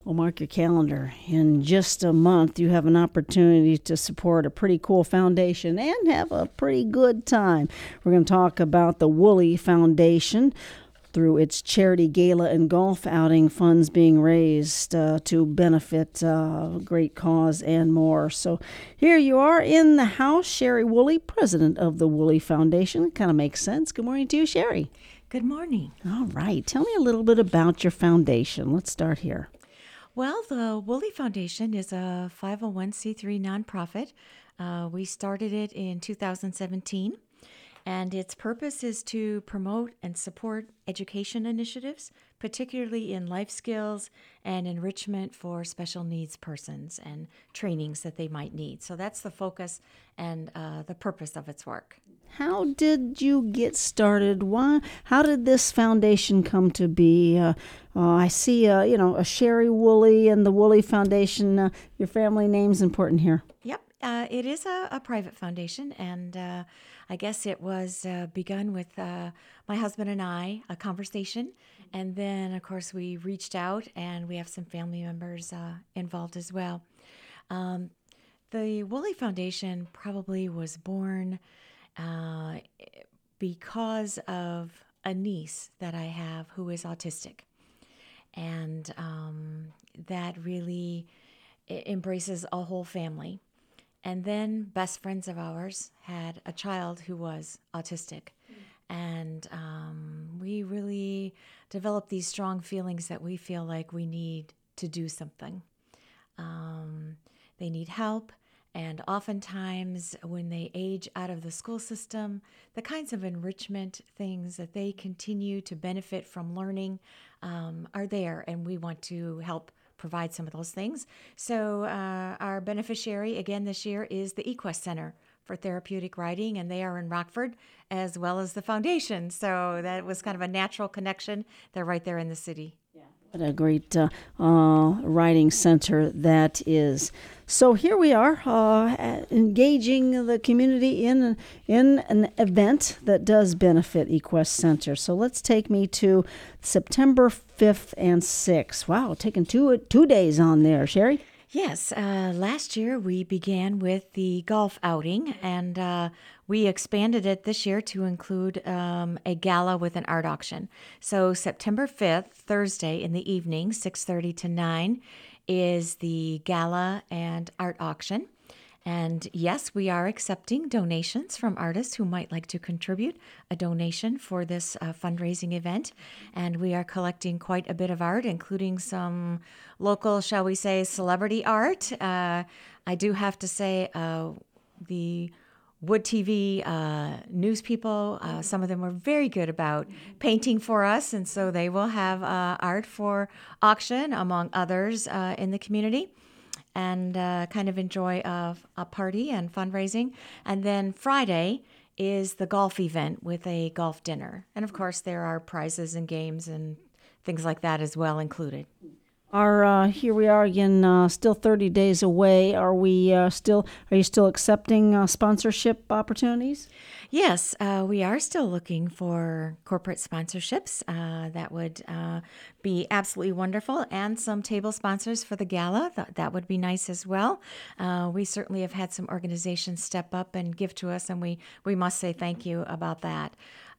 Well, mark your calendar. In just a month, you have an opportunity to support a pretty cool foundation and have a pretty good time. We're going to talk about the Woolley Foundation through its charity gala and golf outing, funds being raised to benefit a great cause and more. So here you are in the house, Sherry Woolley, president of the Woolley Foundation. Kind of makes sense. Good morning to you, Sherry. Good morning. All right. Tell me a little bit about your foundation. Let's start here. Well, the Woolley Foundation is a 501c3 nonprofit. We started it in 2017, and its purpose is to promote and support education initiatives, particularly in life skills and enrichment for special needs persons and trainings that they might need. So that's the focus and the purpose of its work. How did you get started? Why? How did this foundation come to be? I see, a Sherry Woolley and the Woolley Foundation. Your family name's important here. Yep, it is a private foundation, and I guess it was begun with my husband and I, a conversation, and then, of course, we reached out, and we have some family members involved as well. The Woolley Foundation probably was born because of a niece that I have who is autistic. And that really embraces a whole family. And then best friends of ours had a child who was autistic. And we really developed these strong feelings that we feel like we need to do something. They need help. And oftentimes when they age out of the school system, the kinds of enrichment things that they continue to benefit from learning are there, and we want to help provide some of those things. So our beneficiary, again, this year is the eQuest Center for Therapeutic Riding, and they are in Rockford, as well as the foundation. So that was kind of a natural connection. They're right there in the city. What a great riding center that is. So here we are engaging the community in an event that does benefit eQuest Center. So let's take me to September 5th and 6th. Wow, taking two days on there. Sherry? Yes, last year we began with the golf outing, and we expanded it this year to include a gala with an art auction. So September 5th, Thursday in the evening, 6:30 to 9, is the gala and art auction. And yes, we are accepting donations from artists who might like to contribute a donation for this fundraising event. And we are collecting quite a bit of art, including some local, shall we say, celebrity art. I do have to say the Wood TV news people, some of them were very good about painting for us. And so they will have art for auction, among others, in the community. And kind of enjoy a party and fundraising. And then Friday is the golf event with a golf dinner. And of course, there are prizes and games and things like that as well included. Here we are again, still 30 days away. Are you still accepting sponsorship opportunities? Yes, we are still looking for corporate sponsorships. That would be absolutely wonderful. And some table sponsors for the gala. That would be nice as well. We certainly have had some organizations step up and give to us, and we must say thank you about that.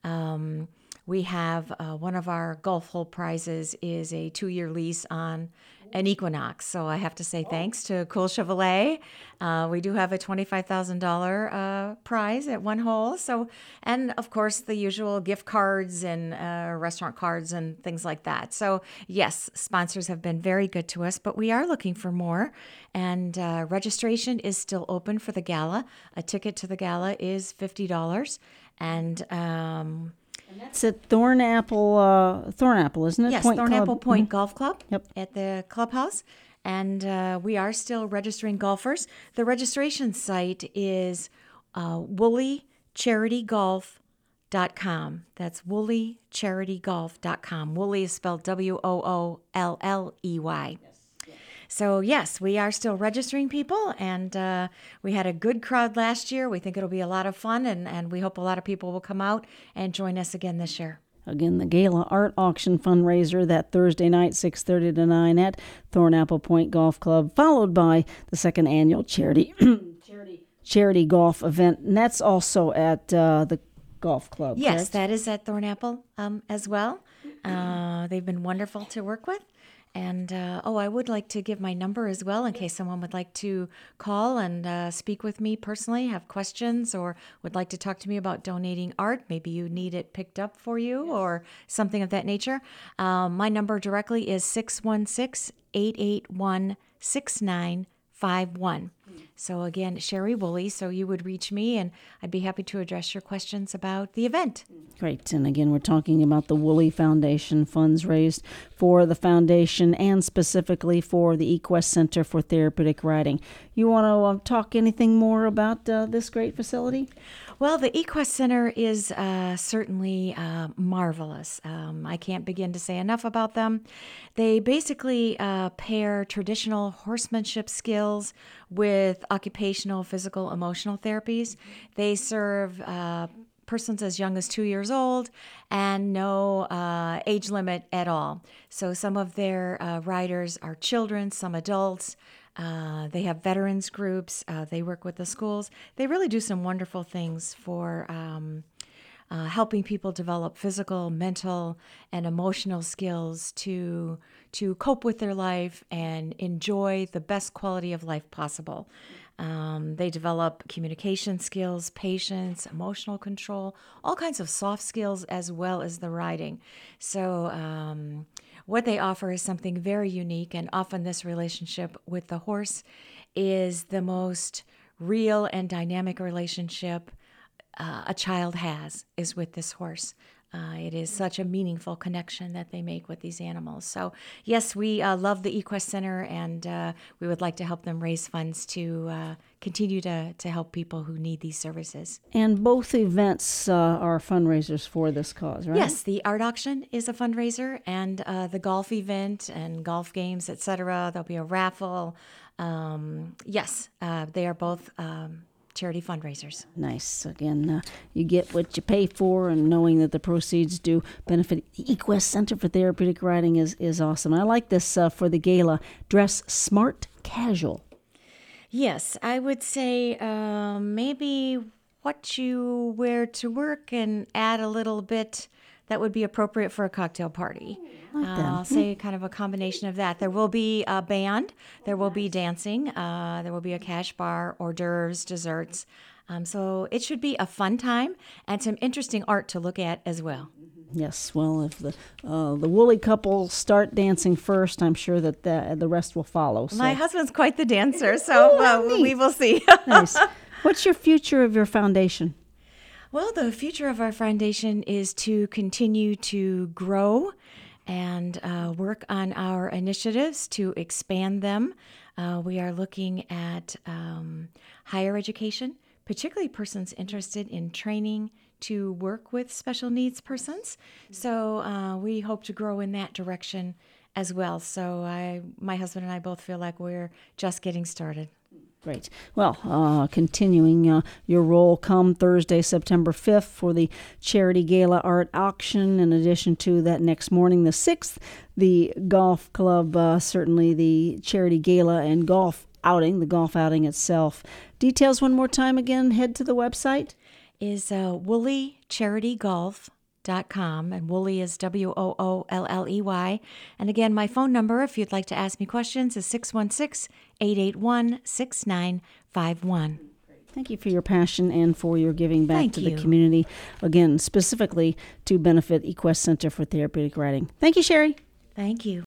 We have one of our golf hole prizes is a 2-year lease on an Equinox. So I have to say thanks to Cool Chevrolet. We do have a $25,000 prize at one hole. So, and of course the usual gift cards and restaurant cards and things like that. So yes, sponsors have been very good to us, but we are looking for more. And registration is still open for the gala. A ticket to the gala is $50. And it's at Thornapple, isn't it? Yes, Point Thornapple Club. Point Golf Club. Yep. At the clubhouse. And we are still registering golfers. The registration site is WooleyCharityGolf.com. That's WooleyCharityGolf.com. Woolley is spelled Woolley. So, yes, we are still registering people, and we had a good crowd last year. We think it'll be a lot of fun, and we hope a lot of people will come out and join us again this year. Again, the Gala Art Auction fundraiser that Thursday night, 6:30 to 9 at Thornapple Point Golf Club, followed by the second annual charity golf event, and that's also at the golf club. Yes, correct? that is at Thornapple as well. They've been wonderful to work with. And, I would like to give my number as well in case someone would like to call and speak with me personally, have questions, or would like to talk to me about donating art. Maybe you need it picked up for you or something of that nature. My number directly is 616-881-6951. So again, Sherry Woolley, so you would reach me and I'd be happy to address your questions about the event. Great. And again, we're talking about the Woolley Foundation, funds raised for the foundation and specifically for the eQuest Center for Therapeutic Riding. You want to talk anything more about this great facility? Well, the eQuest Center is certainly marvelous. I can't begin to say enough about them. They basically pair traditional horsemanship skills with occupational, physical, emotional therapies. They serve persons as young as 2 years old and no age limit at all. So some of their riders are children, some adults. They have veterans groups. They work with the schools. They really do some wonderful things for helping people develop physical, mental, and emotional skills to cope with their life and enjoy the best quality of life possible. They develop communication skills, patience, emotional control, all kinds of soft skills as well as the riding. So what they offer is something very unique, and often this relationship with the horse is the most real and dynamic relationship a child has is with this horse. It is such a meaningful connection that they make with these animals. So, yes, we love the eQuest Center, and we would like to help them raise funds to continue to help people who need these services. And both events are fundraisers for this cause, right? Yes, the art auction is a fundraiser, and the golf event and golf games, etc. There'll be a raffle. Yes, they are both charity fundraisers. Nice. Again, you get what you pay for, and knowing that the proceeds do benefit the eQuest Center for Therapeutic Riding is awesome. I like this for the gala. Dress smart casual. Yes, I would say maybe what you wear to work and add a little bit that would be appropriate for a cocktail party. I'll say kind of a combination of that. There will be a band, there will be dancing, there will be a cash bar, hors d'oeuvres, desserts. So it should be a fun time and some interesting art to look at as well. Yes, well, if the Woolley couple start dancing first, I'm sure that the rest will follow. So. My husband's quite the dancer, so we will see. Nice. What's your future of your foundation? Well, the future of our foundation is to continue to grow and work on our initiatives to expand them. We are looking at higher education, particularly persons interested in training to work with special needs persons. So we hope to grow in that direction as well. So my husband and I both feel like we're just getting started. Great. Well, continuing your role come Thursday, September 5th for the Charity Gala Art Auction. In addition to that, next morning, the 6th, the golf club, certainly the Charity Gala and golf outing, the golf outing itself. Details one more time again, head to the website. Is WooleyCharityGolf.com, and Woolley is WOOLLEY. And again, my phone number, if you'd like to ask me questions, is 616-881-6951. Thank you for your passion and for your giving back Thank to you. the community, again, specifically to benefit eQuest Center for Therapeutic Riding. Thank you, Sherry. Thank you.